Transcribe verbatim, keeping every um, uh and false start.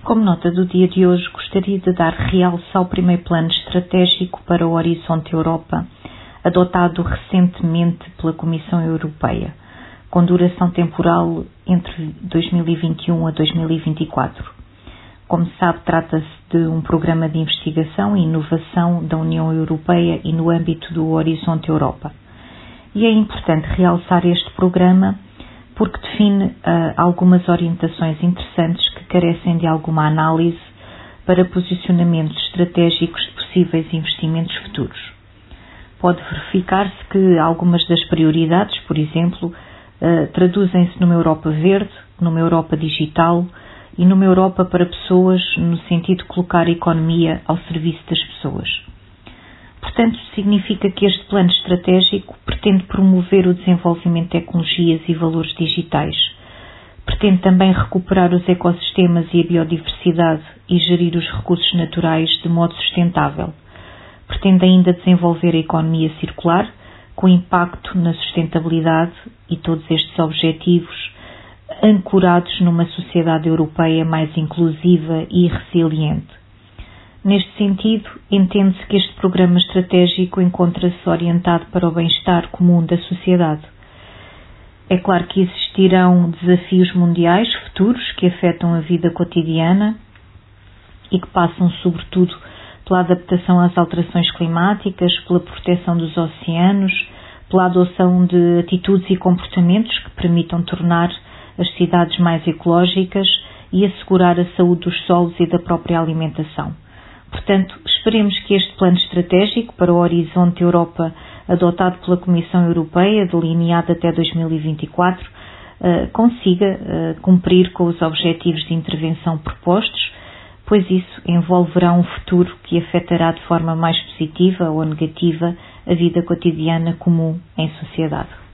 Como nota do dia de hoje, gostaria de dar realce ao primeiro plano estratégico para o Horizonte Europa, adotado recentemente pela Comissão Europeia, com duração temporal entre dois mil e vinte e um a dois mil e vinte e quatro. Como se sabe, trata-se de um programa de investigação e inovação da União Europeia e no âmbito do Horizonte Europa. E é importante realçar este programa porque define uh, algumas orientações interessantes que carecem de alguma análise para posicionamentos estratégicos de possíveis investimentos futuros. Pode verificar-se que algumas das prioridades, por exemplo, uh, traduzem-se numa Europa verde, numa Europa digital e numa Europa para pessoas, no sentido de colocar a economia ao serviço das pessoas. Portanto, significa que este plano estratégico pretende promover o desenvolvimento de tecnologias e valores digitais. Pretende também recuperar os ecossistemas e a biodiversidade e gerir os recursos naturais de modo sustentável. Pretende ainda desenvolver a economia circular, com impacto na sustentabilidade e todos estes objetivos ancorados numa sociedade europeia mais inclusiva e resiliente. Neste sentido, entende-se que este programa estratégico encontra-se orientado para o bem-estar comum da sociedade. É claro que existirão desafios mundiais futuros que afetam a vida cotidiana e que passam, sobretudo, pela adaptação às alterações climáticas, pela proteção dos oceanos, pela adoção de atitudes e comportamentos que permitam tornar as cidades mais ecológicas e assegurar a saúde dos solos e da própria alimentação. Portanto, esperemos que este plano estratégico para o Horizonte Europa, adotado pela Comissão Europeia, delineado até dois mil e vinte e quatro, consiga cumprir com os objetivos de intervenção propostos, pois isso envolverá um futuro que afetará de forma mais positiva ou negativa a vida cotidiana comum em sociedade.